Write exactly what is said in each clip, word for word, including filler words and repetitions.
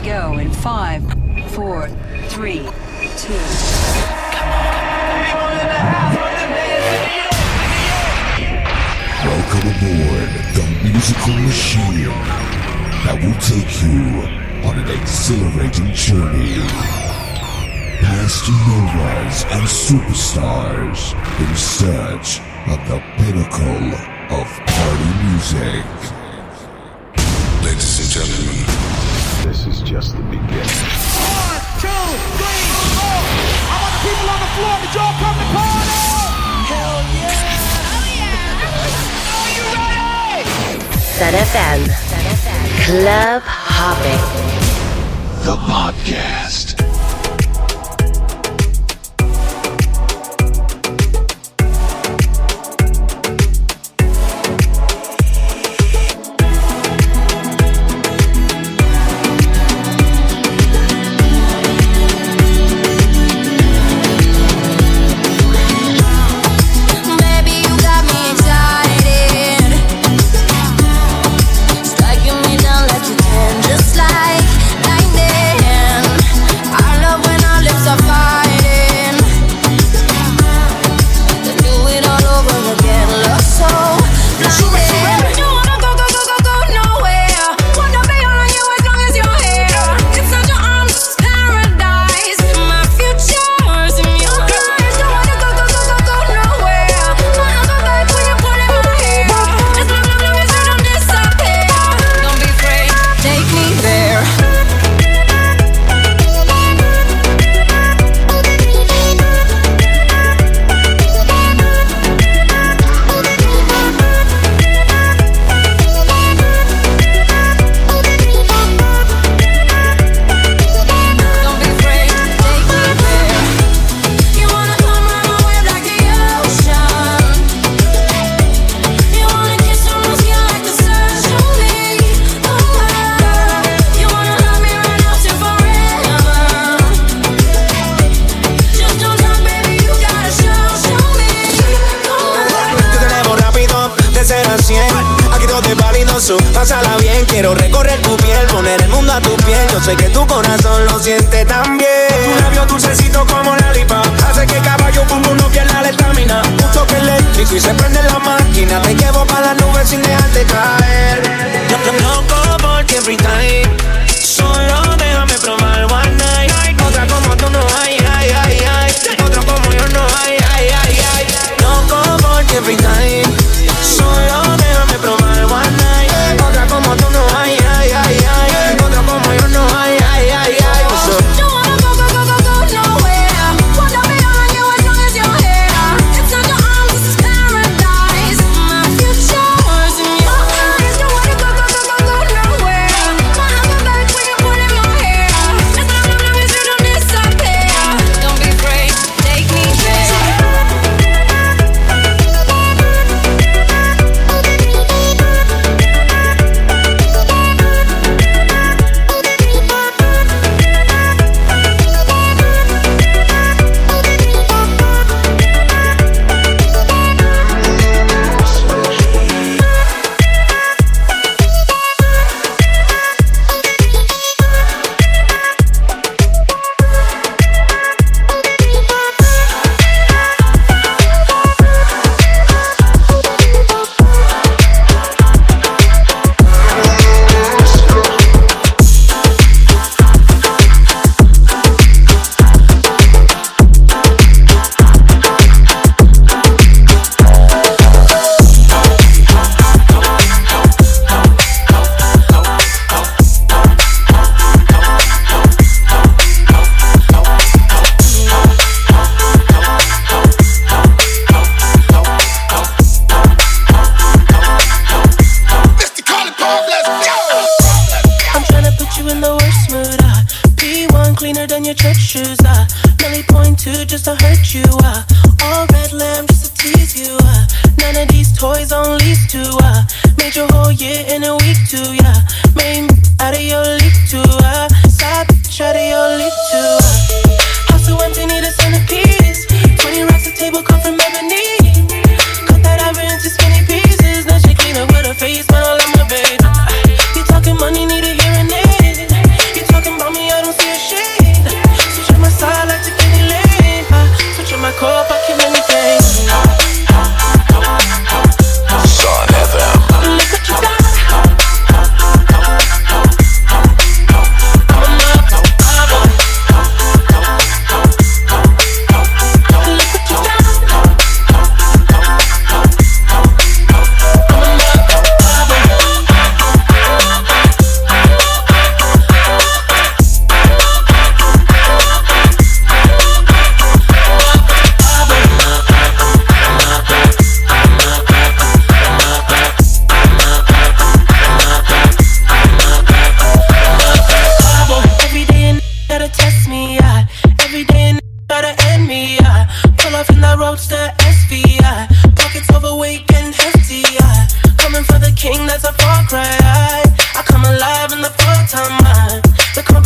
go in five, four, three, two. Welcome aboard the musical machine that will take you on an exhilarating journey past novas and superstars in search of the pinnacle of party music. Ladies and gentlemen, this is just the beginning. One, two, three, four. I want the people on the floor to y'all come to party. Hell yeah! Oh yeah! Are you ready? Sun F M. Club Hopping. The podcast. Pásala bien, quiero recorrer tu piel, poner el mundo a tu piel. Yo sé que tu corazón lo siente también. Tu labio dulcecito como la lipa hace que caballo pum pum no pierda la estamina. Un toque eléctrico y se prende la máquina. Te llevo para las nubes sin dejarte caer. Loco por ti every time. Solo déjame probar one night. Otra como tú no hay, ay, ay, ay. Otro como yo no hay, ay, ay, ay. Loco por ti every time. Solo déjame probar one night. Otra como tú no hay, ay, ay, ay. Otra como yo no hay, ay, ay, ay. What's up? Don't wanna go, go, go, go, go nowhere. Wanna be on you as long as you're here. Inside your arms, this is paradise. My future's in your eyes. Don't wanna go, go, go, go, go nowhere. My other back when you put in my hair. As long as I'm you don't disappear. Don't be afraid, take me there. Face, man, all of my babe. You talking money, need a hearing aid. You talking about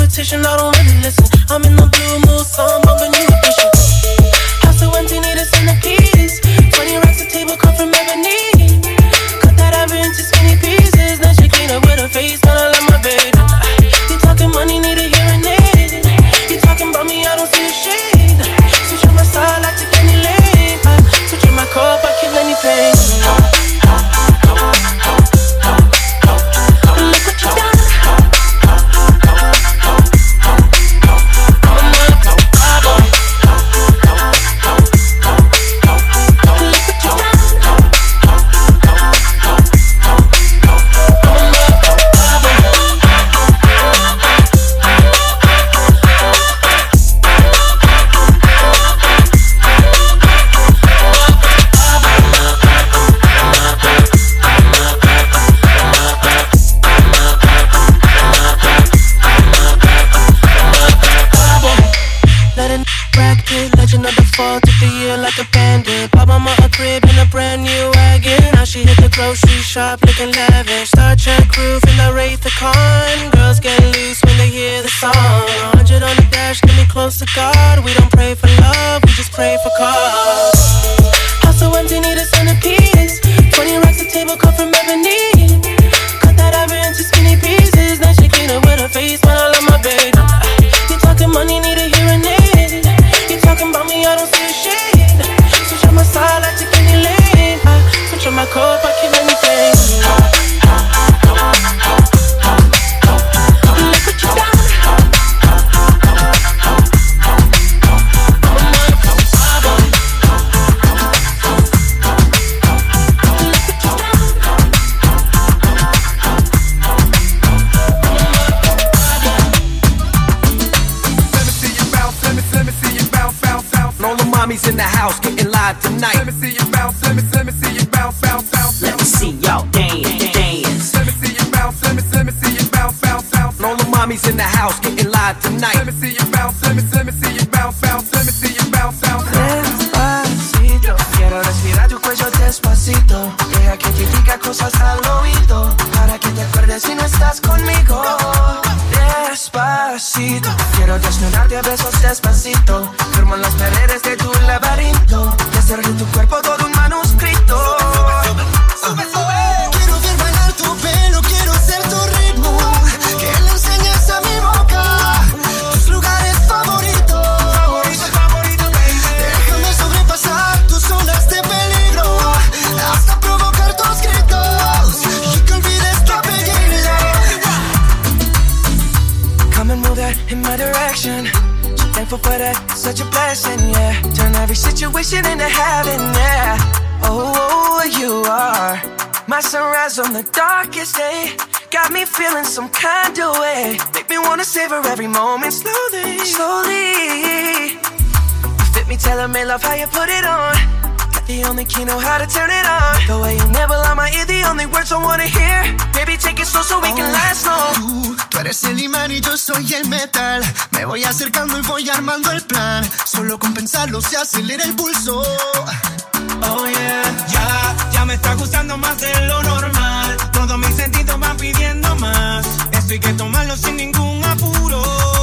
politician, I don't really listen. I'm in the blue mood, so I'm bumping new edition. House so empty, need a centerpiece. Twenty racks of table come from ebony. Cut that ivory into skinny pieces. Then she clean up with her face, and I love my baby. You talking money, need a hearing aid. You talking about me, I don't see a shade. Switch on my side, like to any lane. Switch on my car, I kill any pain. Grocery shop looking lavish. Star Trek crew from the Wraith the Con. Girls get loose when they hear the song. one hundred on the dash, get me close to God. We don't pray for love, we just pray for cause. House so empty, need a centerpiece. Twenty racks of table come from ebony. Cut that ivory into skinny pieces. Then she clean up with her face, man, I love my baby. You talking money, need a hearing aid. You talking about me, I don't see a shade. Switch on my side, like to any lane. Switch on my car, I kill anything. Look what you done. Let me see you bounce, let me, let me see you bounce, bounce, bounce. And all the mommies in the house getting live tonight. Let me see you bounce, let me, let me see you bounce, bounce, bounce. Let me see y'all dance, dance. Let me see you bounce, let me, let me see you bounce, bounce, bounce. And all the mommies in the house getting live tonight. Let me see you bounce, let me, let me see you bounce, bounce. Let me see you bounce, bounce. Despacito, quiero respirar tu cuello despacito. Deja que te diga cosas al oído, para que te acuerdes si no estás conmigo. Despacito, quiero desnudarte a besos despacito. Firmo en las paredes de tu laberinto y hacer de tu cuerpo todo un manuscrito. Sube, sube. Quiero ver bailar tu pelo, quiero ser tu ritmo. Que le enseñes a mi boca tus lugares favoritos. Favorito, favorito, baby. Déjame sobrepasar tus zonas de peligro, hasta provocar tus gritos y que olvides tu apellido. Come and move that in my direction. So thankful for that, such a blessing, yeah. Turn every situation into heaven, yeah. Oh, oh, you are my sunrise on the darkest day. Got me feeling some kind of way. Make me wanna savor every moment slowly, slowly. You fit me, telling me love how you put it on. Got the only key, know how to turn it on. The way you never lie my ear, the only words I wanna hear. Baby, take it slow so we can last long. Tú, tú eres el imán y yo soy el metal. Me voy acercando y voy armando el plan. Solo con pensarlo se acelera el pulso. Oh yeah, ya, ya me está gustando más de lo normal. Todos mis sentidos van pidiendo más. Esto hay que tomarlo sin ningún apuro.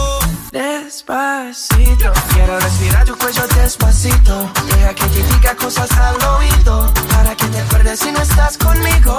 Despacito, quiero respirar tu cuello despacito. Deja que te diga cosas al oído, para que te acuerdes si no estás conmigo.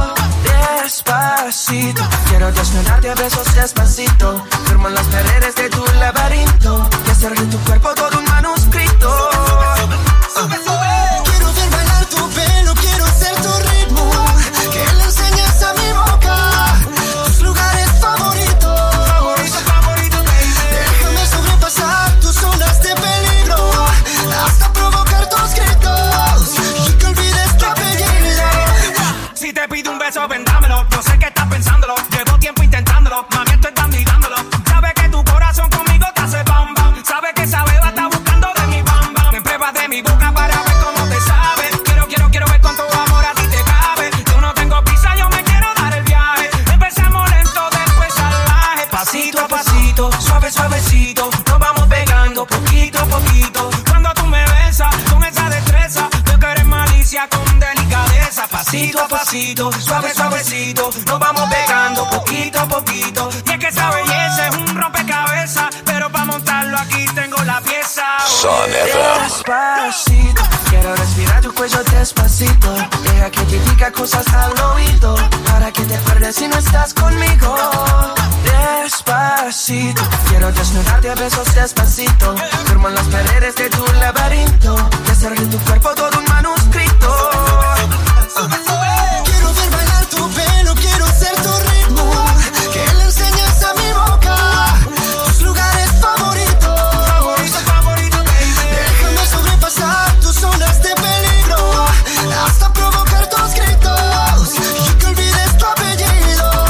Despacito, quiero desnudarte a besos despacito. Firmo en las paredes de tu laberinto y hacer de tu cuerpo todo un manuscrito. Sube, sube. Quiero ver bailar tu pelo, quiero ser tu ritmo. Que le enseñes a mi boca tus lugares favoritos. Favorito, favorito, baby. Déjame sobrepasar tus zonas de peligro, hasta provocar tus gritos y que olvides tu apellido. Si te pido un beso, vendámelo. Yo sé que estás pensándolo. Llevo tiempo intentándolo. Mami, esto está mirándolo. Sabes que tu corazón conmigo te hace bam bam. Sabes que esa beba está buscando de mi bam bam. Me pruebas de mi boca para ver cómo te sabe. Quiero, quiero, quiero ver cuánto amor a ti te cabe. Yo no tengo prisa, yo me quiero dar el viaje. Empecemos lento, después salvaje. Pasito a pasito, suave, suavecito. Nos vamos pegando poquito a poquito. Cuando tú me besas con esa destreza, veo que eres malicia con delicadeza. Pasito a pasito, suave, suavecito. Nos vamos pegando poquito a poquito. Y es que esa belleza es un rompecabezas. Sun F M. Despacito, quiero respirar tu cuello despacito. Deja que te diga cosas al oído, para que te acuerdes si no estás conmigo. Despacito, quiero desnudarte a besos despacito. Firmo en las paredes de tu laberinto, y hacer de tu cuerpo todo un manuscrito. Quiero ver bailar tu pelo, quiero ser tu ritmo, que le enseñes a mi boca tus lugares favoritos. Déjame sobrepasar tus zonas de peligro, hasta provocar tus gritos y que olvides tu apellido.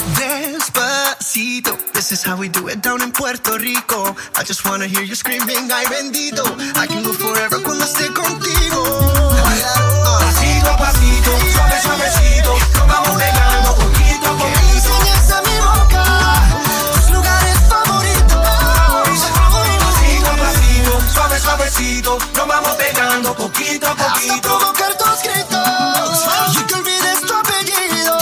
Despacito, this is how we do it down in Puerto Rico. I just wanna hear you screaming, ay bendito. I can go forever cuando esté contigo. Pasito a pasito, suave suavecito, nos vamos pegando poquito a poquito. Que enseñes a mi boca tus lugares favoritos. Pasito a pasito, suave suavecito, nos vamos pegando poquito a poquito. Hasta provocar tus gritos y que olvides tu apellido.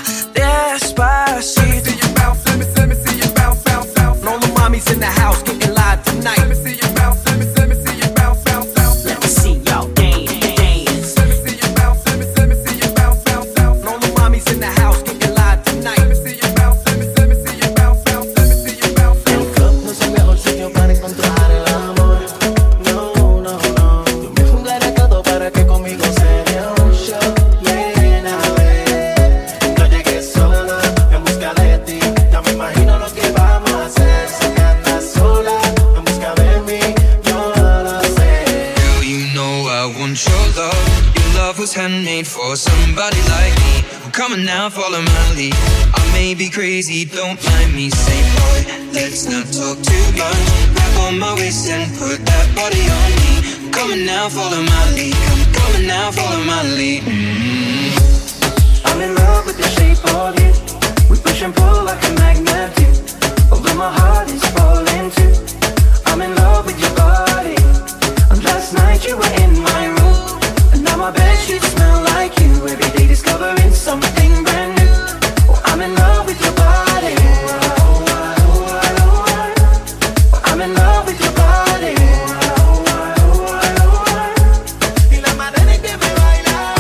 Despacito. Let me see you bounce, let me, let me see you bounce, bounce, bounce. And all the mommies in the house getting live tonight. Let me see you bounce, let me, let me see you bounce, bounce, bounce. Let me see y'all dance, dance. Let me see you bounce, let me, let me see you bounce, bounce, bounce. And all the mommies in the house getting live tonight. Let me see you bounce, let me, let me see you bounce, bounce. Let me see you bounce. El club no es el mejor sitio para encontrar el amor. No, no, no. Yo me jugaré todo para que conmigo se dé un show. Llena vez. No llegué sola en busca de ti. Ya me imagino lo que vamos a hacer. Sé que andas sola en busca de mí. Yo lo sé. Girl, you know I want your love. Your love was handmade for somebody like me. Come on now, follow my lead. I may be crazy, don't mind me. Say, boy, let's not talk too much. Grab on my waist and put that body on me. Come on now, follow my lead. Come, come on now, follow my lead. Mm-hmm. I'm in love with the shape of you. We push and pull like a magnet do. Although my heart is falling too. I'm in love with your body. And last night you were in my room, and now my bedsheets smell like you. Every day discovering something brand new. Oh, I'm in love with your body. Oh, I, oh, I, oh, I. Oh, I'm in love with your body. Oh, I, oh, I, oh, I. Y la manera en que me bailas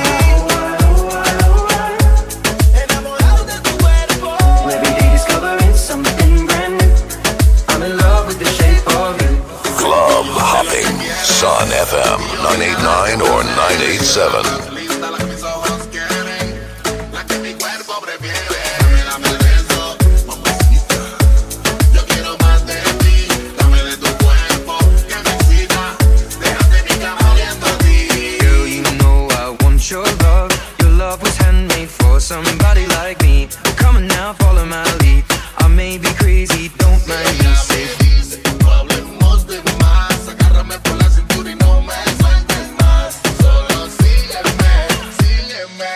enamorado de tu cuerpo. Every day discovering something brand new. I'm in love with the shape of you. Club Hopping. Sun F M nine eight nine or nine eight seven. Linda la que mis ojos quieren, la que mi cuerpo prefiere. Dame, dame el beso, mamacita. Yo quiero más de ti. Dame de tu cuerpo que me excita. Déjate mi cama oliendo a ti. Girl, you know I want your love. Your love was handmade for somebody like me. Come on now, follow my lead. I may be crazy, don't mind me. Say, Dice, no hablemos de más. Agárrame por la cintura y no me sueltes más. Solo sígueme, sígueme,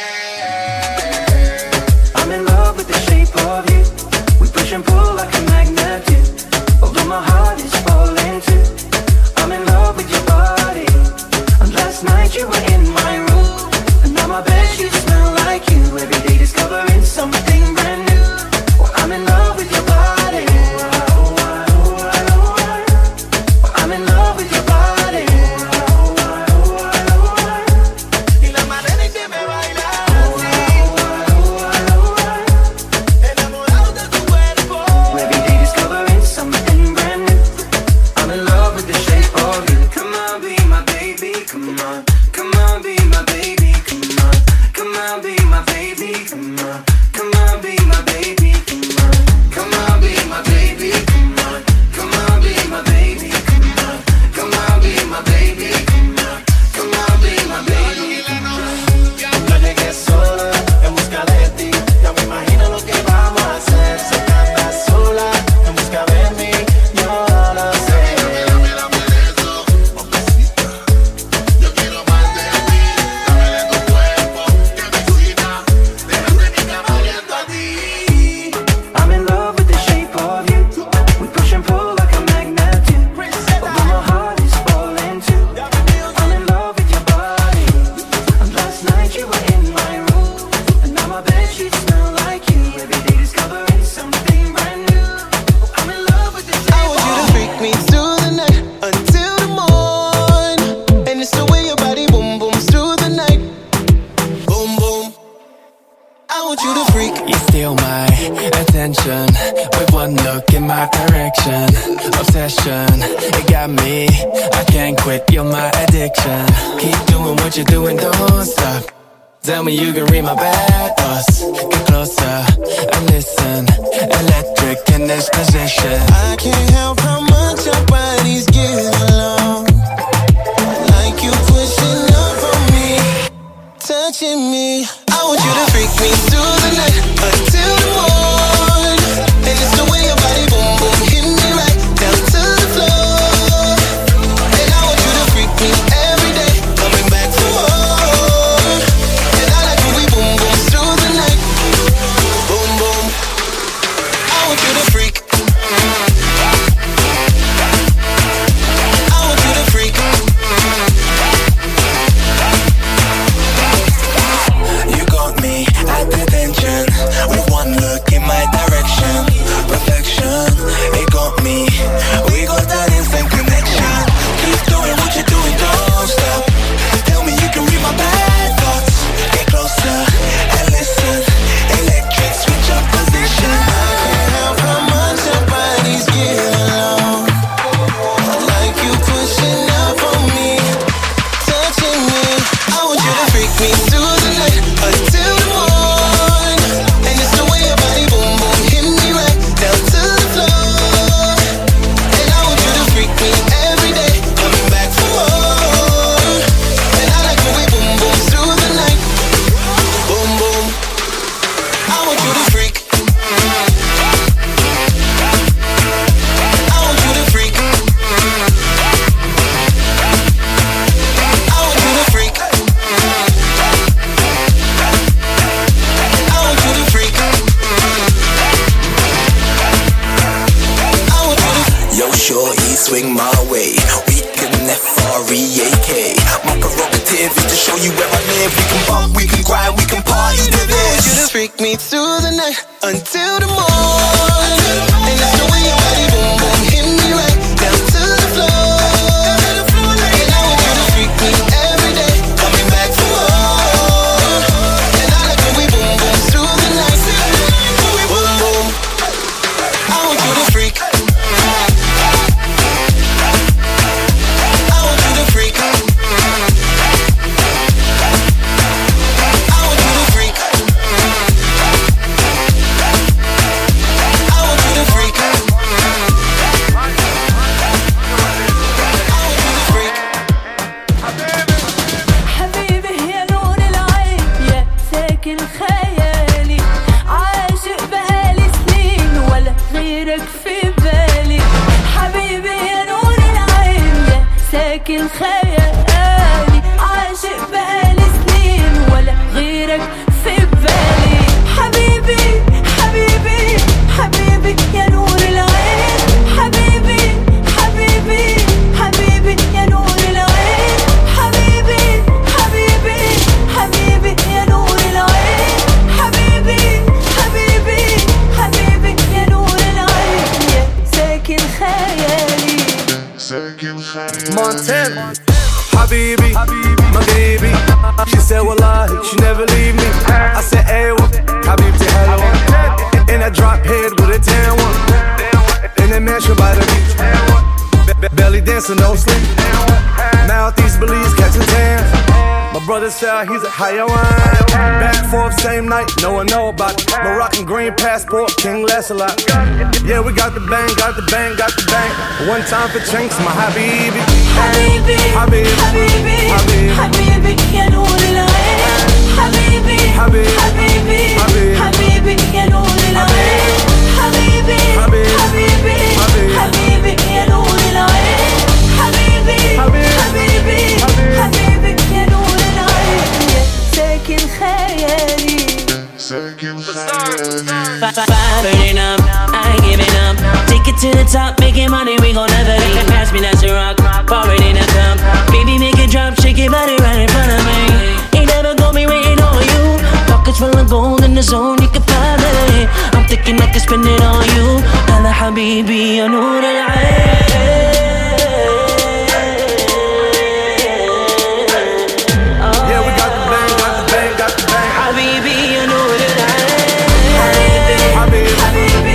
yeah. I'm in love with the shape of you. We push and pull like a magnet do. Although my heart is falling too. I'm in love with your body. And last night you were in my room, and now my bedsheets smell like you. Every day discovering something brand new. Oh, I'm in love with your body. Oh, I, oh, I, attention with one look in my direction. Obsession, it got me. I can't quit, you're my addiction. Keep doing what you're doing, don't stop. Tell me you can read my bad thoughts. Get closer and listen. Electric in this position. I can't help how much your body's getting along. Like you pushing up on me, touching me. I want you to freak me through the night until the morning. And it's the way your body boom boom hit me right down to the floor. And I want you to freak me every day, coming back for more. And I like when we boom boom through the night. Boom boom. I want you to freak. I want you to freak. You got me at attention with one look in my direction. Perfection, it got me. We got that instant connection. Keep doing what you're doing, don't stop. Tell me you can read my bad thoughts. Get closer and listen. Electric, switch up position. I can't help how much your body's getting along. Like you pushing up on me, touching me. I want you to freak me through the night until the morning. And it's the way your body boom boom hit me right down to the floor. And I want you to freak me every day, coming back for more. And I like when we boom boom through the night. Boom boom. I want you to freak. I want you to freak. I want you to freak. I want you to freak. I want you to. Yo, shorty, swing my way. We can F R E A K. My prerogative is to show you where I live. We can bump, we can grind, we can party to I want you to this. freak me through the night until the morning. And it's the way your body boom boom hit me right down to the floor. And I want you to freak me every day, coming back for more. And I like when we boom boom through the night. Boom boom. I want you to freak. I want you to freak. I want you to freak. I want you to freak. حبيبي يا نور العين يا ساكن خيالي عاشق بقالي سنين ولا غيرك في بالي حبيبي يا نور العين يا ساكن خيالي عاشق بقالي سنين ولا غيرك في بالي حبيبي حبيبي حبيبي يا نور العين حبيبي حبيبي حبيبي يا نور العين حبيبي حبيبي حبيبي يا نور العين حبيبي حبيبي حبيبي يا نور العين يا ساكن خيالي Montana, Habibi, my baby. She said, Wallahi, she never leave me. I said, Aywa, Habibti, hello. And I drop head with a tan one. In that mansion by the beach. Be- belly dancing, no sleep. Mouth-east Belize, catching tan. My brother said he's a Hayawan. Back forth, same night, no one know about it. Moroccan green passport, King Lancelot. Yeah, we got the bang, got the bang, got the bang. One time for chinks, my Habibi. حبيبي Habibi, حبيبي Habibi. حبيبي يا نور العين حبيبي Habibi, حبيبي Habibi. حبيبي يا نور العين حبيبي Habibi, حبيبي Habibi. حبيبي يا نور العين حبيبي Habibi, حبيبي Habibi. حبيبي يا نور العين يا ساكن خيالي Firing up, I ain't giving up. Take it to the top, making money, we gon' never leave. Pass me that rock, pour it in a cup. Baby, make it drop, shake your body right in front of me. Ain't never gonna be waiting on you. Pockets full of gold in the zone, you can find it. I'm thinking I can spend it on you. Hala habibi, ya noor al-ain. Yeah, we got the bang, got the bang, got the bang. Habibi, ya noor al-ain. Habibi, حبيبي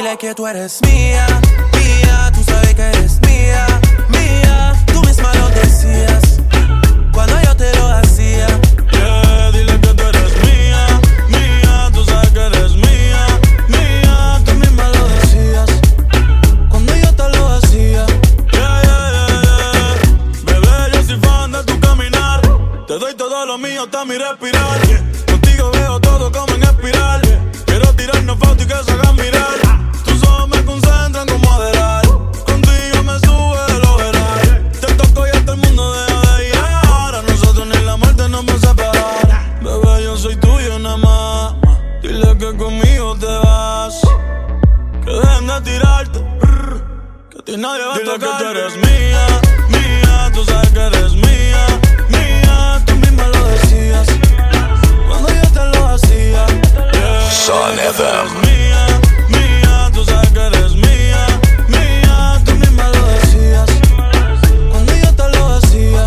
Dile que tú eres mía, mía, tú sabes que eres mía, mía. Tú misma lo decías cuando yo te lo hacía. Yeah, dile que tú eres mía, mía, tú sabes que eres mía, mía. Tú misma lo decías cuando yo te lo hacía. Yeah, yeah, yeah, yeah. Bebé, yo soy fan de tu caminar. Te doy todo lo mío hasta mi respirar. Contigo veo todo como en espiral. Quiero tirarnos fotos y que se hagan mirar. Tus ojos me concentran como Adelar. Contigo me sube lo veral. Te toco y hasta el mundo deja de llegar. A nosotros ni la muerte nos va a separar. Bebé, yo soy tuyo nada más. Dile que conmigo te vas. Que dejen de tirarte. Que a ti nadie va a tocar. Dile que tú eres mía, mía. Tú sabes que eres mía, mía. Tú misma lo decías cuando yo te lo hacía. Yeah. Sun F M. Mía, mía, tú sabes que eres mía, mía. Tú misma lo decías cuando yo te lo hacía.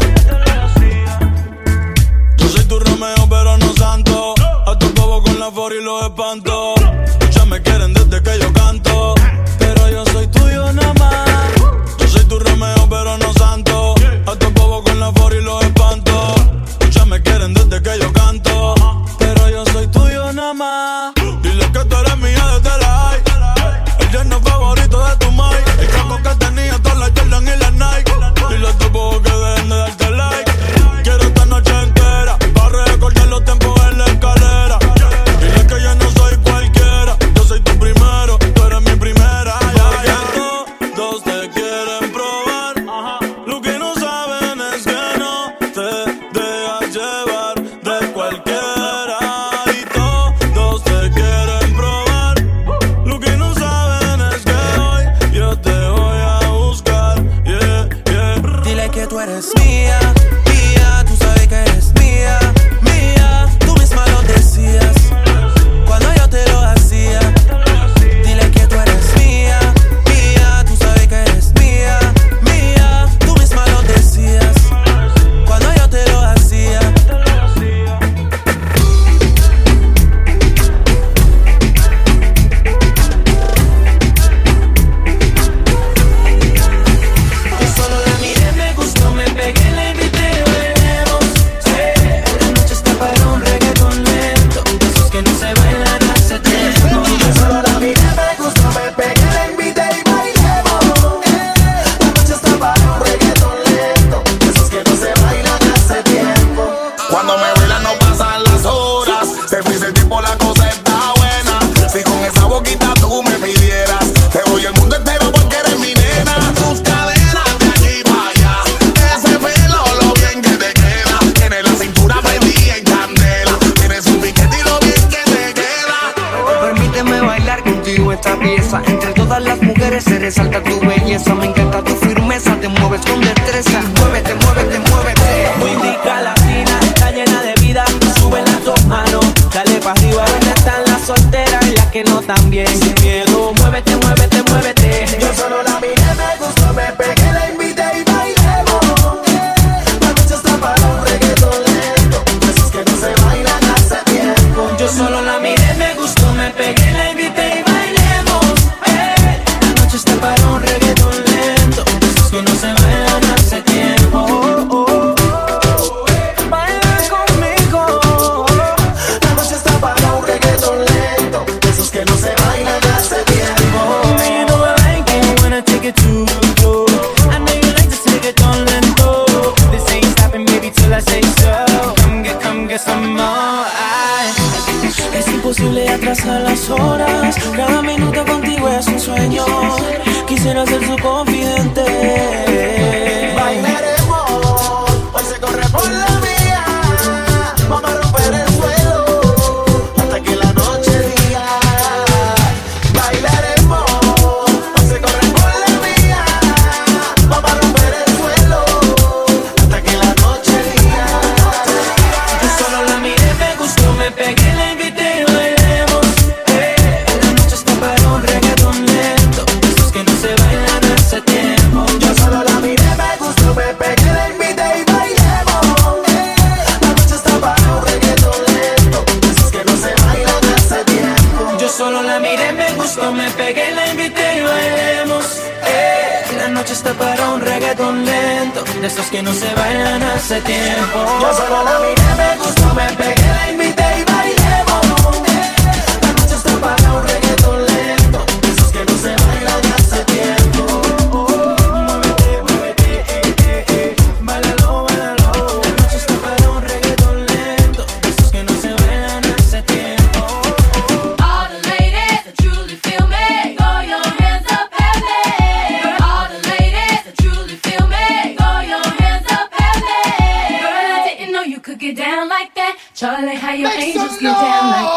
Yo soy tu Romeo pero no santo. A tu bobo con la for y los espanto. Ya me quieren desde que yo canto, pero yo soy tuyo nada más. Yo soy tu Romeo pero no santo. A tu bobo con la for y los espanto. Ya me quieren desde que yo canto, pero yo soy tuyo nada más. Dile que tú eres mía desde la high. El yerno favorito de tu mai. El caco que tenía todas las Jordan y las Nike. Dile a tu bobo que dejen de darte like. Quiero esta noche entera para recordar los tiempos en la escalera. Dile que yo no soy cualquiera. Yo soy tu primero, tú eres mi primera. Ya, ya. Todos te quieren probar. Lo que no saben es que no te dejas llevar de cualquiera. Y todos te quieren probar. Lo que no saben es que hoy yo te voy a buscar. Yeah, yeah. Dile que tú eres mía, mía. Tú sabes que eres mía, mía. Tú misma lo decías cuando yo te lo hacía. Dile que tú eres mía, mía. Tú sabes que eres mía, mía. Tú misma lo decías cuando yo te lo hacía. Yo solo la miré, me gustó, me pegué, la invité y bailemos. Sí, la noche está para un reggaetón lento, de esos que no se bailan hace tiempo. Yo solo la miré, me gustó, me pegué, la invité y bailemos. La noche está para un reggaetón lento, esos que no se bailan hace tiempo. Cuando me bailan no pasan las horas. Se fuiste el tiempo, la cosa está buena. Si con esa boquita tú me pidieras, te doy el mundo entero porque eres mi nena. Tus caderas de aquí para allá, ese pelo lo bien que te queda. Tienes la cintura prendida en candela, tienes un piquete y lo bien que te queda. Permíteme bailar contigo esta pieza. Entre todas las mujeres se resalta tu belleza. Me encanta tu firmeza, te mueves con destreza. Muévete, muévete, muévete. Muy rica latina, está llena de vida. Sube las dos manos, dale pa' arriba. ¿Dónde están las solteras y las que no tan bien? Sin miedo, muévete, muévete, muévete. Yo solo la miré, me gustó, me pegué, la invité y bailemos. La noche está para un reggaetón lento, esos que no se bailan hace tiempo. Yo solo la miré, me gustó, me pegué, la invité y bailemos. Eh, la noche está para un reggaetón lento, esos que no se bailan hace tiempo. Oh, oh, oh. Baila conmigo. La noche está para un reggaetón lento, esos que no se bailan hace tiempo. You know I like it when I take it too slow. I know you like to take it on lento. This ain't stopping, baby, till I say so. Come get, come get some more. Ay. Es imposible atrasar las horas. Cada minuto contigo es un sueño. Quisiera ser su confidente. Bailaremos, hoy se corre por la vía. Vamos a romper el suelo hasta que la noche diga. Bailaremos, hoy se corre por la vía. Vamos a romper el suelo hasta que la noche diga. Yo solo la miré, me gustó, me pegué, la invité y bailemos. Eh, la noche está para un reggaetón lento, esos que no se bailan hace tiempo. gustó, me pegué, la invité y bailemos. Eh, la noche está para un reggaetón lento, de esos que no se bailan hace tiempo. Yo solo la miré, me gustó, me pegué, la invité y bailemos. Eh, la noche está para un reggaetón lento, de esos que no se bailan hace tiempo. Muévete, muévete, eh, eh, eh. Báilalo, báilalo. La noche está para un reggaetón lento, de esos que no se bailan hace tiempo. All the ladies that truly feel me, throw your hands up heavy. All the ladies that truly feel me, throw your hands up heavy. Girl, I didn't know you could get down like that. Charlie, how your angels get down like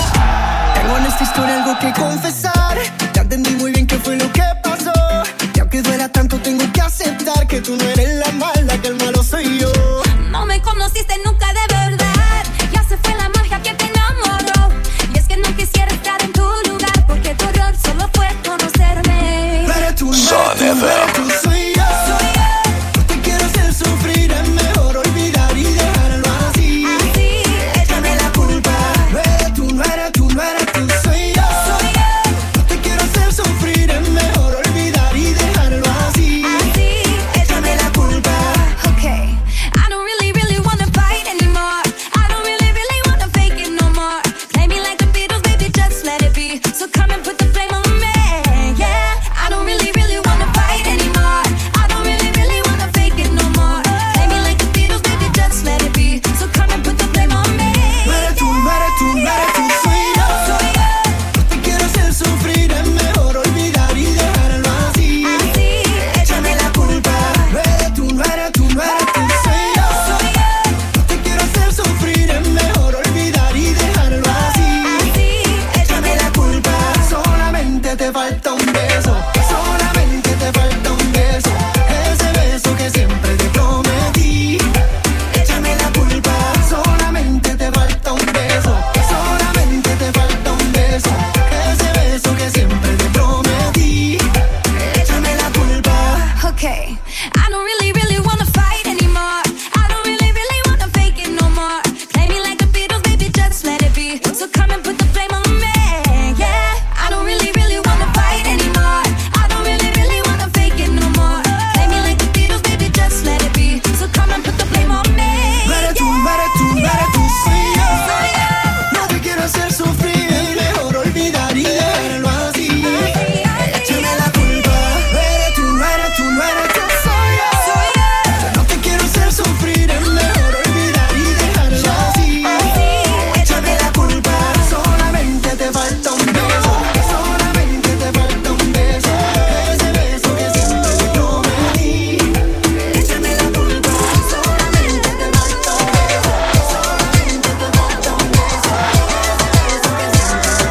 that. Tengo en esta historia algo que confesar. Ya entendí muy bien qué fue lo que pasó. Y aunque duela tanto, tengo que aceptar que tú no eres la mala, que el malo soy yo. No me conociste nunca de verdad. Ya se fue la magia que te enamoró. Y es que no quisiera estar en tu lugar, porque tu error solo fue conocerme. No eres tú, no eres tú, no eres tú, soy yo. No te quiero hacer sufrir, es mejor olvidar y dejarlo así. Así, échame la culpa. No eres tú, no eres tú, no eres tú, soy yo. No te quiero hacer sufrir, es mejor olvidar y dejarlo así. así, Échame la culpa. okay. I don't really, really wanna fight anymore. I don't really, really wanna fake it no more. Play me like the Beatles, baby, just let it be. So come and put the flame on me, yeah. I don't really, really wanna fight anymore. I don't really, really wanna fake it no more. Play me like the Beatles, baby, just let it be. So come and put the flame on me. No eres tú, no eres tú, no eres tú, soy yo. No te quiero hacer sufrir, es mejor olvidar y dejarlo así. Así, Échame la culpa. No eres tú, no eres tú, no eres tú, soy yo. No te quiero hacer sufrir, es mejor olvidar y dejarlo así. así, Échame la culpa. Solamente te falta un beso. Solamente te falta un beso. Ese beso que siempre te prometí. Échame la culpa. Solamente te falta un beso. Solamente te falta un beso. Ese beso que siempre te prometí. Échame la culpa. okay. I don't really, really wanna fight anymore. I don't really, really wanna fake it no more. Play me like the Beatles, baby, just let it be. So come and put the flame on me, yeah. I don't really, really wanna fight anymore. I don't really, really wanna fake it no more. Play me like the Beatles, baby, just let it be. So come and put the flame on me, No eres tú, no eres tú, no eres tú, soy yo. No te quiero hacer sufrir, es mejor olvidar y dejarlo así. Échame la culpa. No eres tú, no eres tú, no eres tú, soy yo. No te quiero hacer sufrir, es mejor olvidar y dejarlo así. Échame la culpa. Solamente te falta un beso. Solamente te falta un beso. Ese beso que siempre te prometí. Échame la culpa. Solamente te falta un beso. Solamente te falta un beso. Ese beso que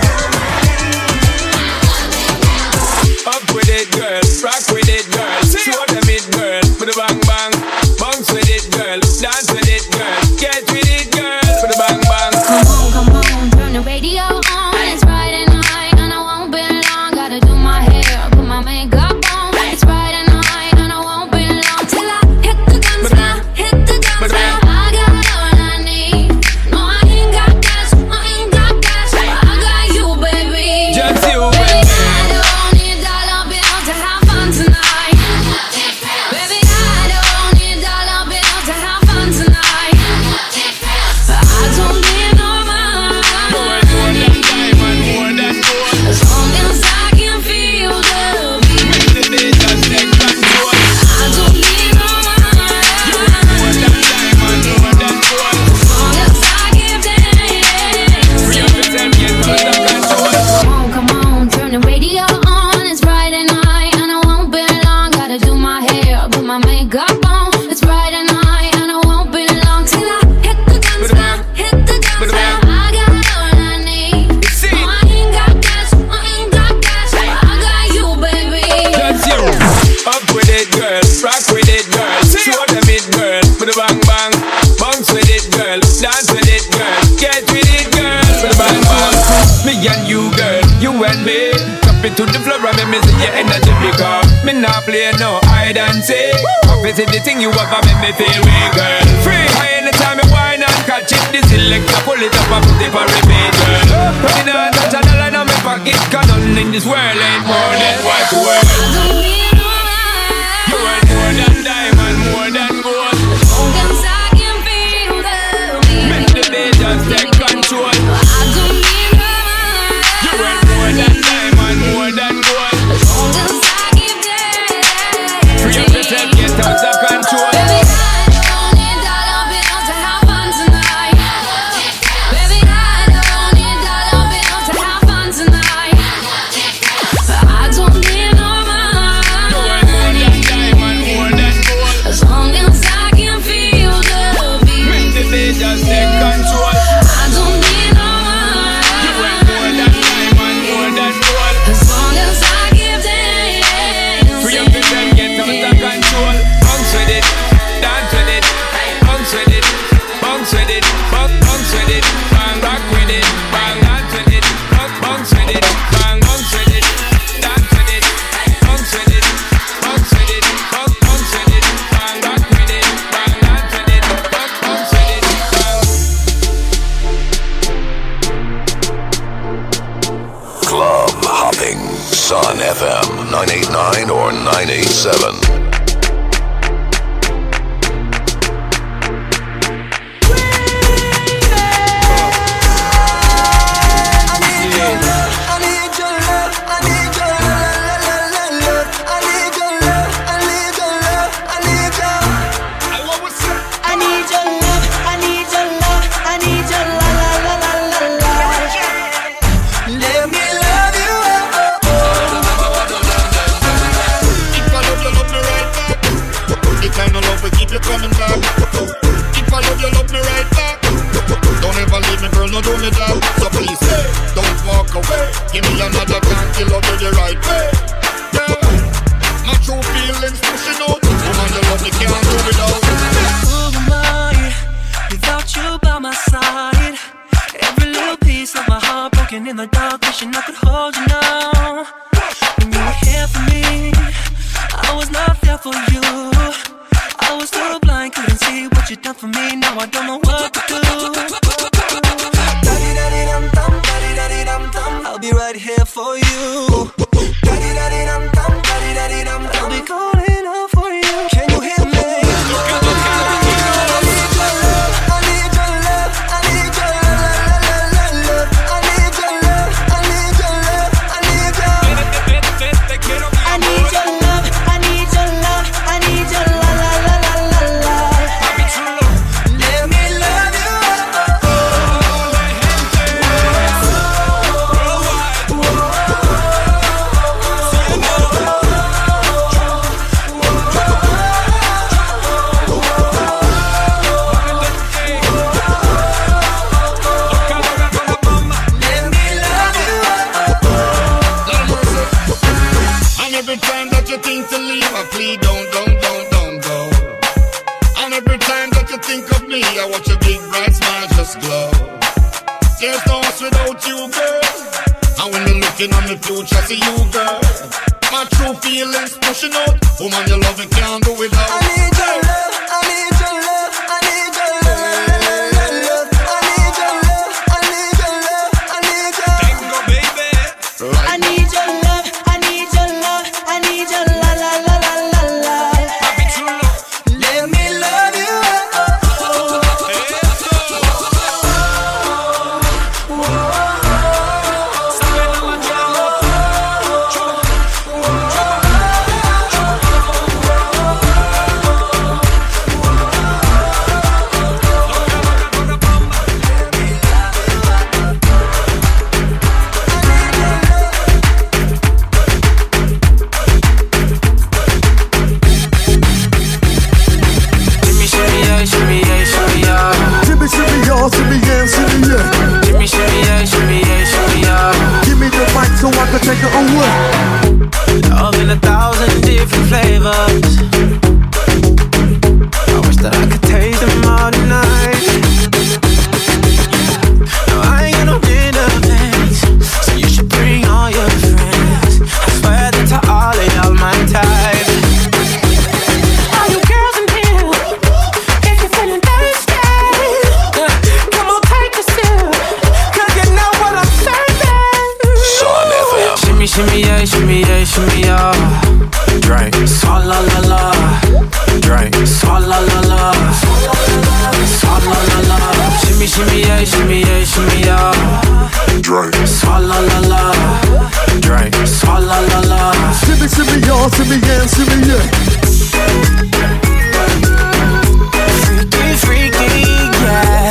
Up with it, girl. Rock with it, girl. Show them it, girl. Put the bang bang. Bounce with it, girl. Dance with it, girl. Get with it, girl. Put the bang bang. Come on, come on, turn the radio on. It's Friday night and I won't be long. Gotta do my hair, put my makeup on. It's Friday night and I won't be long till I hit the dance now, hit the dance now. I got all I need. No, I ain't got cash, I ain't got cash. I got you, baby. Just you, Baby, baby. I don't need dollar bills to have fun tonight. Baby, I don't need dollar bills to have fun tonight. I don't need no money. More than diamond, more than gold. As long as I can feel the beat. The day just take control. I don't need no money. More than diamond, more than gold. As long as I can dance. Free up yourself, get out of control. Come on, come on, turn the radio on. It's Friday night and I won't be long. Gotta do my hair, put my makeup on. It's Friday night and I won't be long till I hit the dance now, hit the dance now. I got all I need. No, I ain't got cash, I ain't got cash. I got you, baby. Just you. Up with it, girl. Rock with it, girl. Show them it, girl. Put the bang bang. Bounce with it, girl. Dance with it, girl. Get with it, girl. Put the bang bang. Me and you, girl. You and me. Drop it to the floor and make me see your energy because me not play no hide and seek. Obviously the thing you have to make me feel weak, girl. Free. I anytime you whine and catch it, the selector pull it up and put it for repeat, girl. Me not touch a dollar, now me pocket, cause none in this world ain't more than what you worth. You worth more than diamond, more than gold. Cause I can feel the beat. Make the day just take control. I don't need her. You worth more than diamond, more than gold. Cause I give them. Free up yourself, get out of control. Baby, I don't need dollar bills to have fun tonight. Baby, I don't need dollar bills to have fun tonight. I don't need no money. You worth more than diamond, more than gold. As long as I can feel the beat. Make the day just take control. I don't need no money. You worth more than diamond, more than gold. As long as I give them. Free up yourself, get out of control. Bounce with it, dance with it, bounce with it, bounce with it, bounce bounce with it, bang rock with it, bang dance with it, bounce bounce with it, bang bounce with it, dance with it, bounce with it, bounce with it, bounce bounce with it, bang rock with it, bang dance with it, bounce bounce with it, bang. Club hopping. Sun F M nine eighty-nine or nine eighty-seven. Coming back. If I love you, love me right back. Don't ever leave me, girl, no do me that. So please, hey, don't walk away. Give me another chance to love you the right way. Yeah, my true feelings pushing out. Woman, you love me, can't do without. Who am I without you by my side? Every little piece of my heart broken in the dark, wishing I could hold you now. When you were here for me, I was not there for you. I was too blind, couldn't see what you done for me. Now I don't know what to do. Da-di-da-di-dum-dum, da-di-da-di-dum-dum. I'll be right here for you. Da-di-da-di-dum-dum, da-di-da-di-dum-dum. I'll be calling out for you. Can you hear me? Future, see you, girl. My true feelings pushing out. Woman, your love, you can't do without. I need your love, I need your love, I need your love, I need your love, I need your love, I need your love. Tango, baby. Right. I need your love, I need your love, I need your la la la la la la. Let me love you. shimmy yeah, shimmy yeah, shimmy yeah. Drink. Swalla la la. Drink. Swalla la la. Swalla la la. Shimmy shimmy yeah, shimmy yeah, shimmy yeah. Drink. Swalla la la. Drink. Swalla la la. Shimmy, shimmy, y'all, shimmy, yeah, shimmy, yeah. Freaky, freaky, yeah.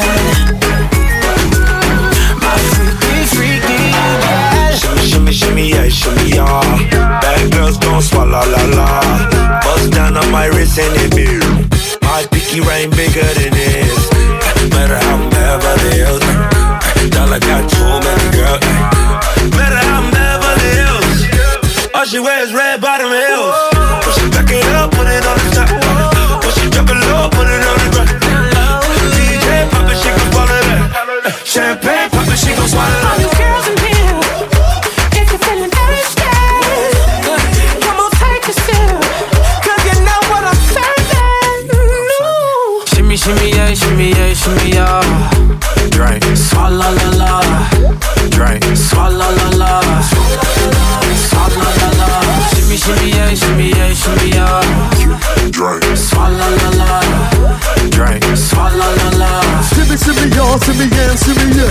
My freaky, freaky, yeah. Shimmy, shimmy, shimmy, yeah, shimmy, yeah. Bad girls don't swallow la la. Bust down on my wrist and it beer. My pinky ring bigger than this. Matter how I'm Beverly Hills. Dollar got too many girls. Matter how I'm Beverly Hills. All she wears red bottom heels. Push it back it up, put it on the top. Push it drop it low, put it on the ground. D J pop it, she gon' swallow that. Champagne pop it, she gon' swallow that. All you girls in here, if you're feeling thirsty, come on, take a sip, 'cause you know what I'm serving. Shimmy, shimmy, yeah, shimmy, yeah, shimmy, yeah. Drink. Swalla la la. Drink. Swalla la la. Swalla la la. Shimmy, shimmy, yeah, shimmy, yeah, shimmy, yeah. Drink. Swalla la la. Drink. Swalla la la. Shimmy, shimmy, y'all, shimmy, yeah, shimmy, yeah.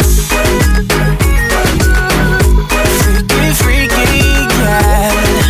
Freaky, freaky, yeah.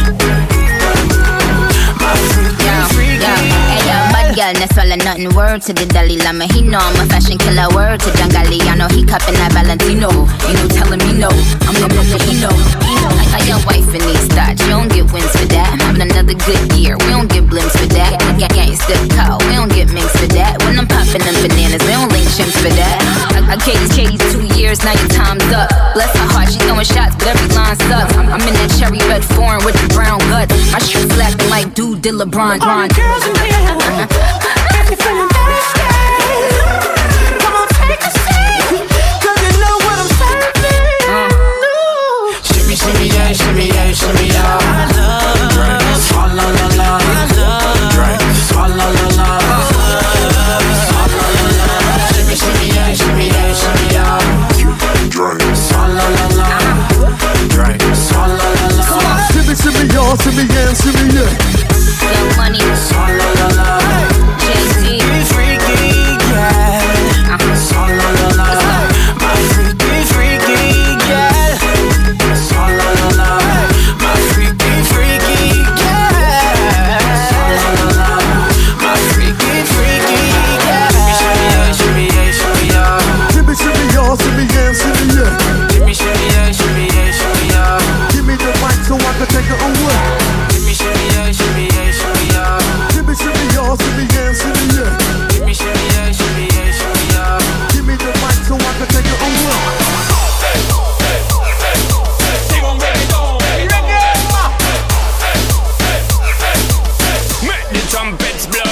My freaky, freaky. Hey yo, bad girl, no swallow nothing. Word to the Dalai Lama, he know I'm a fashion killer. Word to John Galliano, he cupping that Valentino. Ain't no telling me no, I'm the one that he know. I got your wife in these thoughts, you don't get wins for that. I'm having another good year, we don't get blimps for that. Gang, gangsta call, we don't get minks for that. When I'm popping them bananas, we don't link chimps for that. I, I gave these Katie's two years, now your time's up. Bless her heart, she throwing shots, but every line sucks. I'm, I'm in that cherry red foreign with the brown guts. My shoes slapping like dude did LeBron. All you girls in here, if you're feeling thirsty, come on, take a sip, 'cause you know what I'm serving. Shimmy, shimmy, yeah, shimmy, yeah, shimmy, yeah. Drink. Swalla la la. Drink. Swalla la la. Swalla la la. Shimmy, shimmy, yeah, shimmy, yeah, shimmy, yeah. Drink. Swalla la la. Drink. Swalla la la. Shimmy, shimmy, y'all, shimmy, yeah, shimmy, yeah. Young Money, Swalla la la. Jay-Z, Freaky, yeah. Swalla la la. My freaky, freaky, yeah. Swalla la la. My freaky, freaky, yeah. Swalla la la. My freaky, freaky, yeah. Shimmy, shimmy, yeah, shimmy, yeah. Shimmy, shimmy, y'all, shimmy, yeah, shimmy, yeah. Shimmy, shimmy, yeah, shimmy, yeah, shimmy, yeah. Give me the mic so I can take it away. Shimmy, shimmy, yeah, shimmy, yeah, shimmy, yeah. Shimmy, shimmy, y'all, shimmy, yeah, shimmy, yeah. Shimmy, shimmy, yeah, shimmy, yeah, shimmy, yeah. Give me the mic so I can take it away. Make the trumpets blow.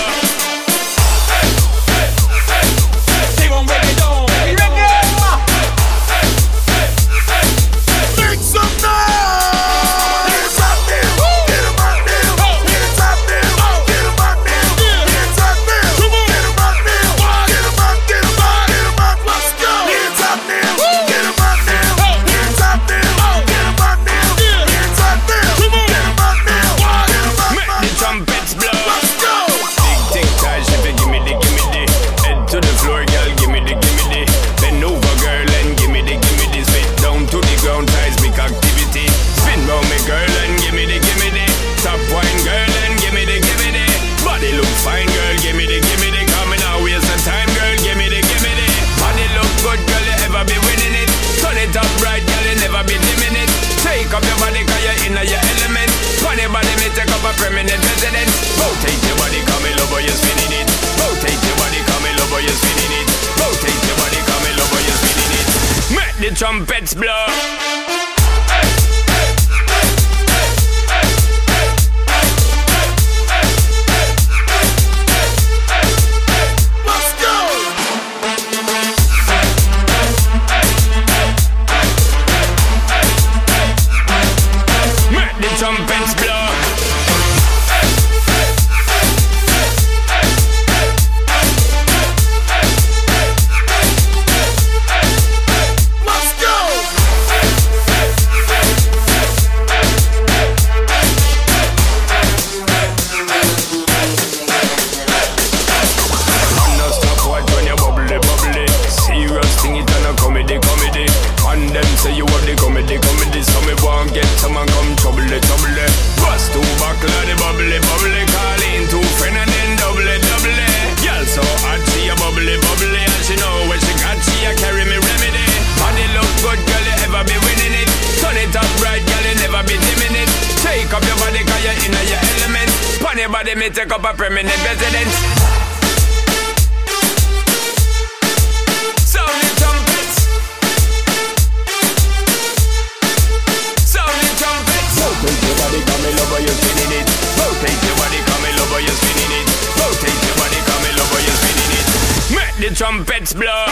Make some noise! Hands up there! Get 'em out there! Hands up there! Get 'em out there! Hands up there! Get 'em out there! Get 'em out, get 'em out, get 'em out! Let's go! Hands up there! Get 'em out there! Hands up there! Get 'em out there! Hands up there! Get 'em out there! Get 'em out, Make the trumpets blow. let's go! Big tick tash, if you give me the, give me the. Head to the floor, girl, give me the, give me the. Bend over, girl, and give me the, give me the. Spit down to the ground, seismic activity. Spin round me, girl, and give me the, give me the. Top wine, girl, and give me the, give me the. Body look fine, girl, give me the, give me the. Coming out, waste of time, girl, give me the, give me the. Body look good, girl, you ever be winning it. Turn it up right, girl, you never be dimming it. Take up your body, cause you're in your element. Funny body, me take up a permanent residence. Rotate your body, come in, love, you're spinning it. Rotate your body, come in, love, you're spinning it. Rotate your body, come in, love, you're spinning it. Make the trumpets blow. Let's go! Make the trumpets blow. Let's go! body, me take up a permanent residence. Sounding trumpets. Sounding trumpets. Rotate your body, come in over, you're spinning it. Rotate your body, come in over, you're spinning it. Rotate your body, come in over, you're spinning it. Make the trumpets blow.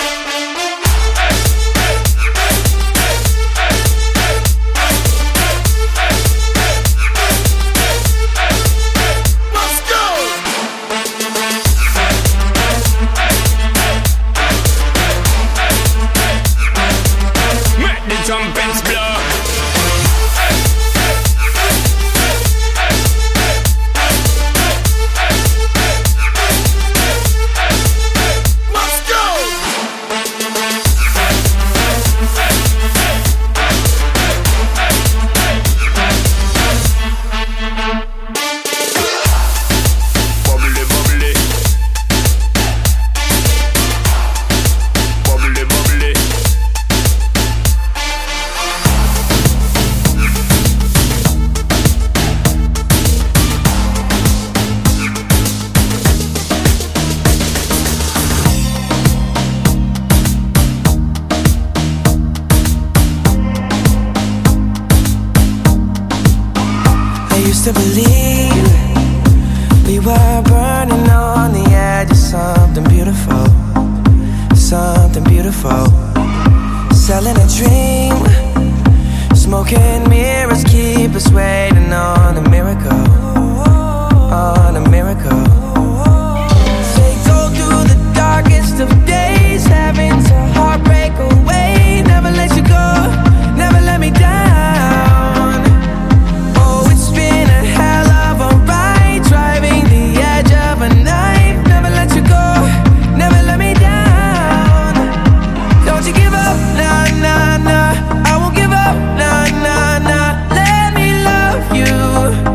Trumpets blow. Let's go. Bubbly, bubbly. Bubbly, bubbly. Used to believe we were burning on the edge of something beautiful, something beautiful. Selling a dream, smoking mirrors keep us waiting on a miracle, on a miracle. They go through the darkest of days, having to heartbreak away. Never let you go, never let me down. Driving the edge of a knife, never let you go, never let me down. Don't you give up, nah, nah, nah. I won't give up, nah, nah, nah. Let me love you.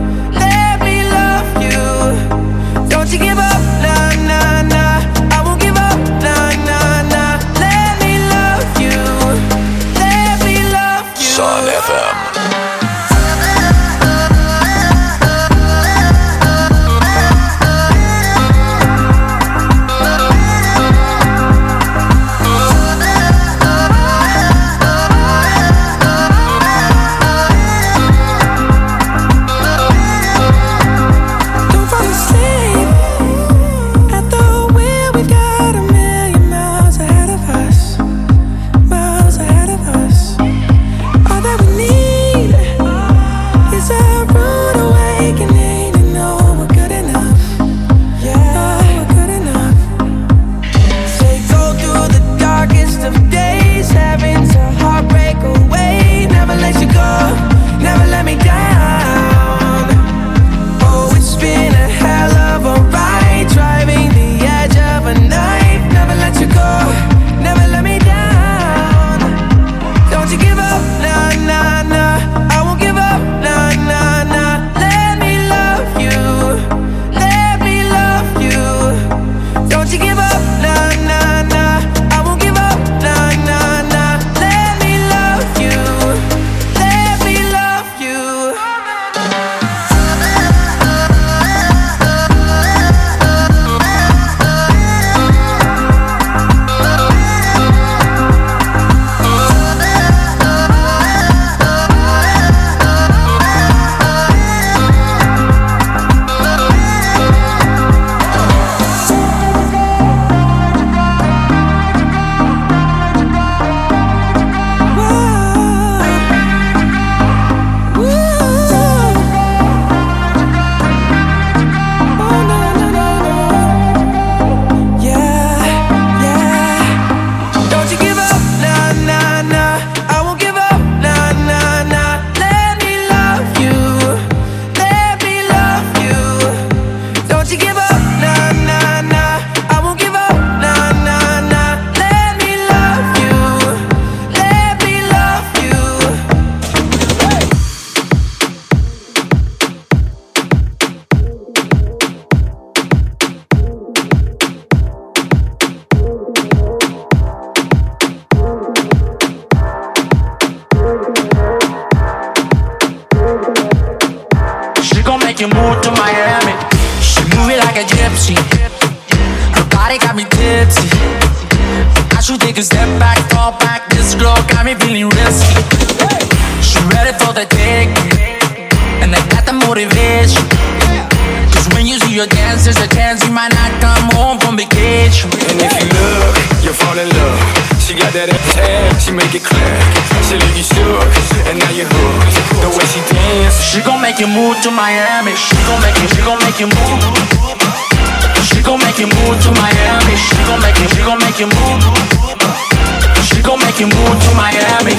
a gypsy. Her body got me tipsy. I should take a step back, fall back. This girl got me feeling risky. She ready for the taking, and I got the motivation. Cause when you see your dance, there's a chance you might not come home from vacation. And if you look, you'll fall in love. She got that attack, she make it clear. She leave you shook, and now you're hooked. The way she dance, she gon' make you move to Miami. She gon' make you, she gon' make you move. She gon' make you move to Miami. She gon' make you, she gon' make you move. She gon' make you move to Miami.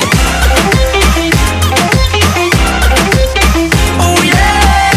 Oh yeah.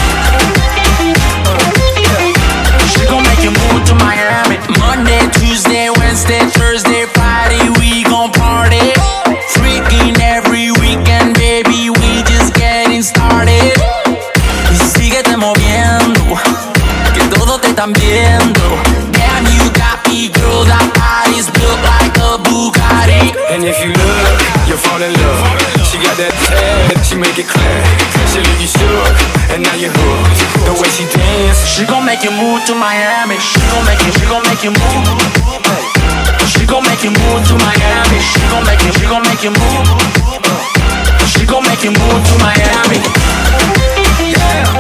She gon' make you move to Miami. Monday, Tuesday, Wednesday, Thursday, Friday, we gon' party. Freaking every weekend, baby, we just getting started. Y síguete moviendo, que todos te están viendo. Damn, you got me, girl, that body's built like a Bugatti. and if you look, you'll fall in love. She got that tag, she make it clear. She leave you shook, and now you're hooked. The way she dance, she gon' make you move to Miami. She gon' make you, she gon' make you move. She gon' make you move to Miami. She gon' make you, she gon' make you move. She gon' make you move to Miami. Yeah.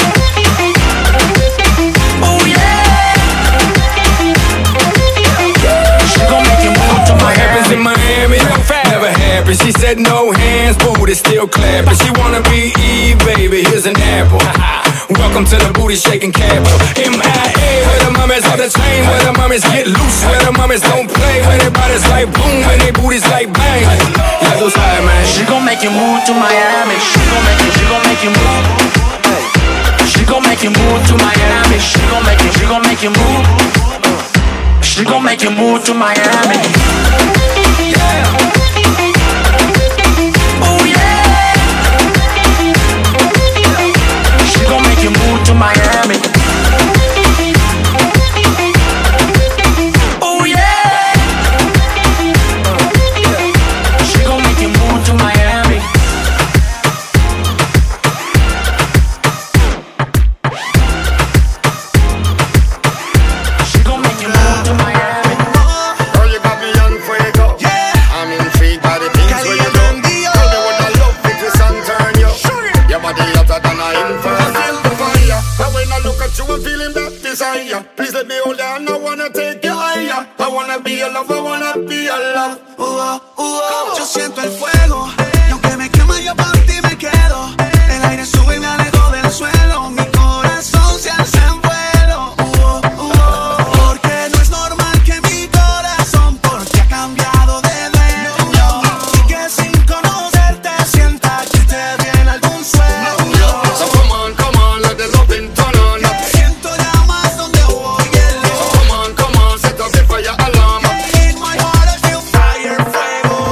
Oh yeah. She gon' make you move to what happens in Miami. Miami don't forever happen. She said no hands, booty still clapping. She wanna be Eve, baby, here's an apple. Welcome to the booty shaking capital. M I A, where the mamas on the chain, where the mamas get loose, where the mamas don't play, where their bodies like boom, when their booties like bang. Yeah, those high, man. She gon' make you move to Miami. She gon' make you, she gon' make you move. She gon' make you move to Miami. She gon' make you, she gon' make you move. She gon' make you move to Miami. Yeah. Oh yeah. She gon' make you move to Miami. Oh yeah. She gon' make you move to Miami. She gon' make you move to Miami. Girl, you got me on fuego. Yeah. I'm intrigued by the things where you do. Girl, me woulda love if your sun turn you. Your body hotter than a inferno. Feel the fire. Now when I look at you, I'm feeling that desire. Please let me hold on. I wanna take you higher. I wanna be your love. I wanna be your love. Uh, uh, uh, yo siento el fuego y aunque me quema yo por ti me quedo. El aire sube y me alejo del suelo. Mi corazón se alza en vuelo. Uh, uh, porque no es normal que mi corazón por ti ha cambiado de dueño y que sin conocerte sienta que te viene algún sueño. So come on, come on, let the loving turn on. Siento llamas donde voy el So come on, come on, set up the fire alarm. In my heart I feel fire, fuego.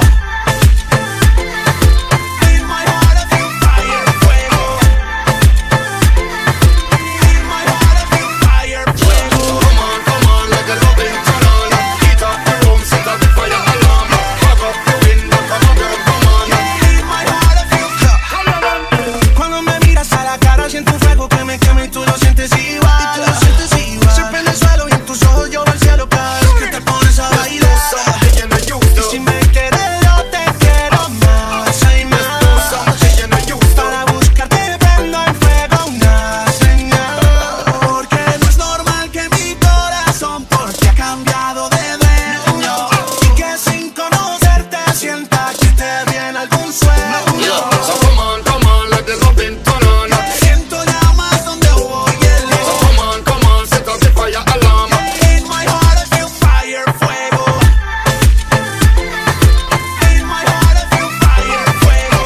In my heart I feel fire, fuego. In my heart I feel fire, fuego. So come on, come on, let the loving turn on. Heat up the room, set up the fire alarm. Fog up the window, come on, girl, come on. In my heart I feel fire. Cuando me miras a la cara siento un fuego que me quema y tú lo sientes igual. Y tú lo sientes igual. Se prende el suelo y en tus ojos yo veo el cielo cada vez que te pones a bailar. Y si me quieres yo te quiero más. Hay más. Para buscarte prendo en fuego una señal. Porque no es normal que mi corazón por ti ha cambiado de dueño y que sin conocerte sienta que te viene algún sueño. So come on, come on, let the loving turn on. Siento llamas donde voy el So come on, come on, set up the fire alarm. In my heart I feel fire, fuego. In my heart I feel fire, fuego.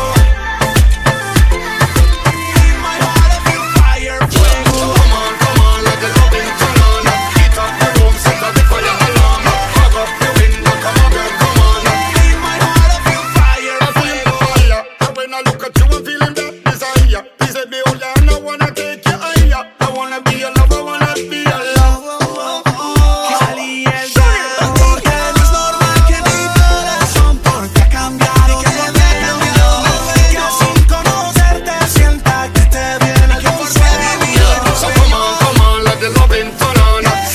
In my heart I feel fire, fuego. So come on, come on, let the loving turn on. Heat up the room, set up the fire alarm. Fog up the window, come on, girl, come on. In my heart I feel fire, I feel the fire. And when I look at you, I'm feeling that desire. Please let me hold on. I wanna take you higher. I wanna be your love. I wanna be your love. Salí el sol. Porque no es normal que mi corazón por ti ha cambiado de dueño y que sin conocerte sienta que te viene algún sueño. So come on, come on, let the loving turn on.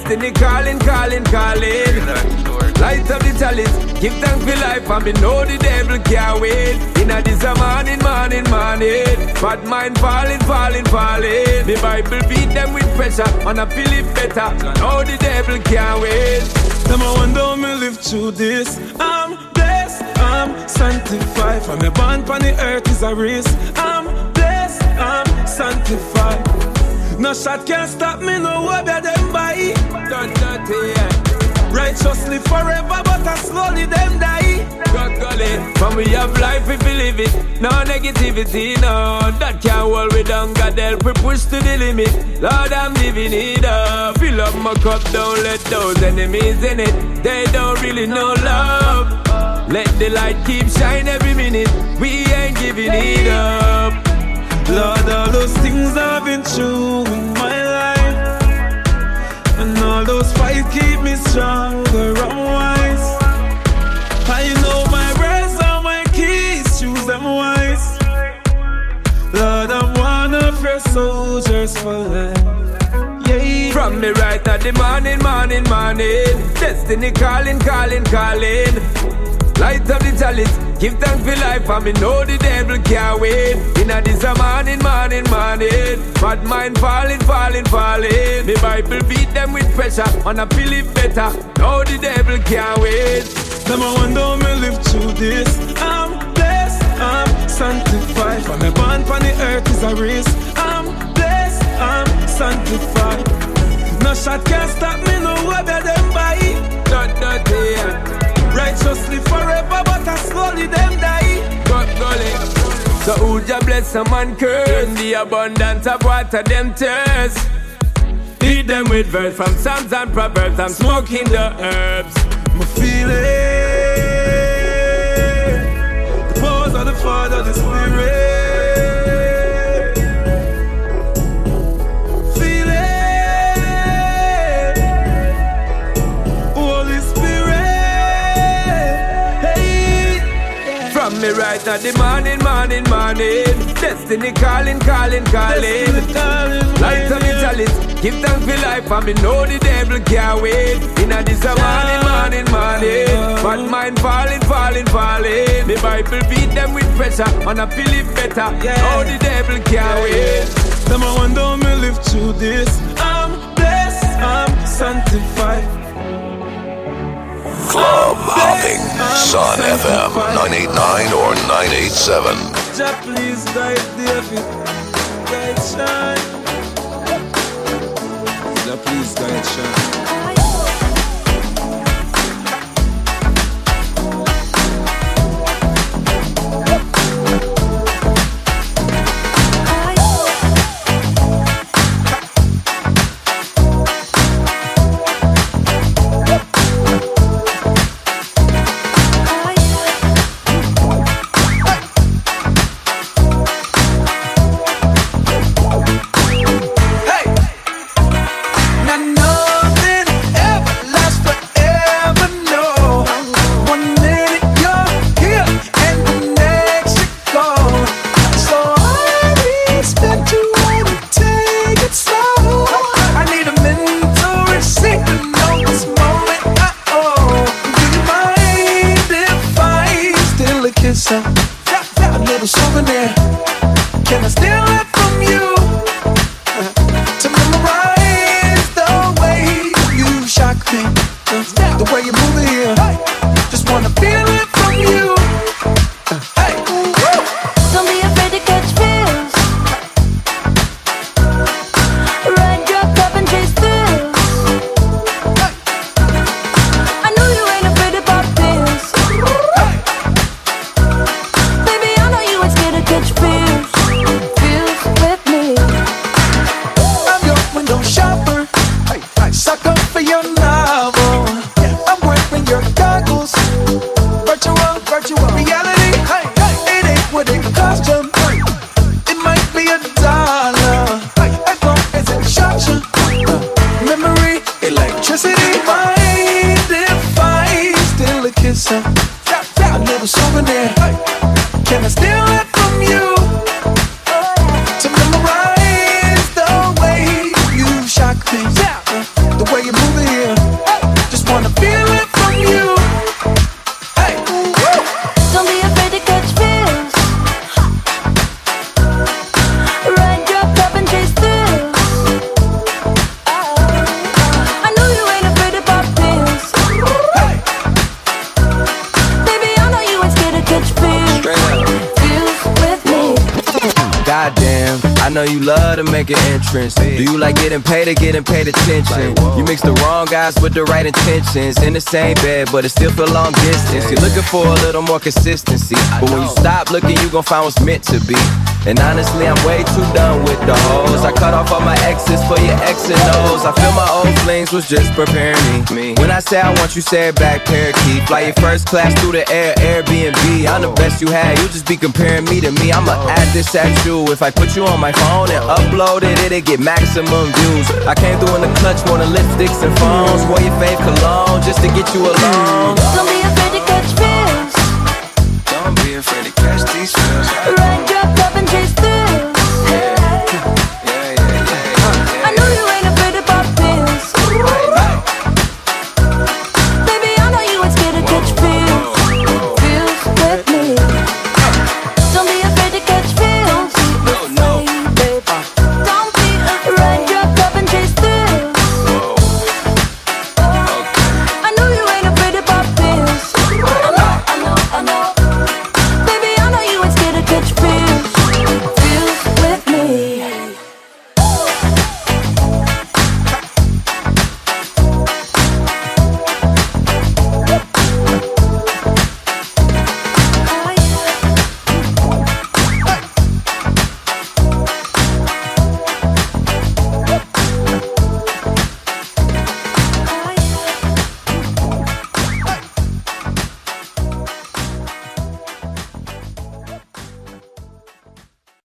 Destiny calling, calling, calling. Light up the chalice, give thanks for life, and me know the devil can't wait. Inna this a morning, morning, morning. Bad mind falling, falling, falling. The Bible beat them with pressure, and I feel it better. Know the devil can't wait. Them I wonder how me live through this. I'm blessed, I'm sanctified. From me born on the earth is a race. I'm blessed, I'm sanctified. No shot can't stop me, no way better them by. Don't dirty, yeah. Righteously forever, but I slowly them die. God golly, from we have life if we live it. No negativity, no, that can't hold we down. God help we push to the limit. Lord, I'm living it up. Fill up my cup, don't let those enemies in it. They don't really know love. Let the light keep shine every minute. We ain't giving it up. Lord, all those things I've been through in my life, and all those fights keep me stronger and wise. I know my words are my keys, choose them wise. Lord, I'm one of your soldiers for life. Yeah. From me right at the morning, morning, morning. Destiny calling, calling, calling. Light up the chalice, give thanks for life, and me know the devil can't wait. Inna this a morning, morning, morning. Bad mind falling, falling, falling. The Bible beat them with pressure, and I feel it better. Know the devil can't wait. Them I wonder how me live through this. I'm blessed, I'm sanctified. From me born on the earth is a race. I'm blessed, I'm sanctified. No shot can't stop me, no way better them by. Not dirty, yeah. Righteously forever, but I slowly them die. God golly. So who ya bless some man curse? In the abundance of water them thirst. Feed them with verse from Psalms and Proverbs. I'm smoking the herbs. Me feel it. The pose of the Father, the Spirit. Feel it. Holy Spirit. Hey. From me right at the morning, morning, morning. Destiny calling, calling, calling. Light up the chalice, give thanks for life, and me know the devil can't wait. Inna this a morning, morning, morning. Bad mind falling, falling, falling. The Bible beat them with pressure, and I feel it better. Know the devil can't wait. Them I wonder how me live through this. I'm blessed, I'm sanctified. Club hopping, Sun F M nine eighty-nine or nine eighty-seven. Jah please guide David, guide Shine. Jah please guide Shine. The way you move it know you love to make an entrance. Do you like getting paid or getting paid attention? You mix the wrong guys with the right intentions. In the same bed, but it still feel long distance. You're looking for a little more consistency, but when you stop looking, you gon' find what's meant to be. And honestly, I'm way too done with the hoes. I cut off all my exes for your X and O's. I feel my old flings was just preparing me. When I say I want you, say it back, parakeet. Fly your first class through the air, Airbnb. I'm the best you had, you just be comparing me to me. I'ma add this at you. If I put you on my phone and upload it, it'll get maximum views. I came through in the clutch more than lipsticks and phones. Wore your fave cologne just to get you alone. Don't be afraid to catch feels. Don't be afraid to catch these feels. Ride, drop, up and chase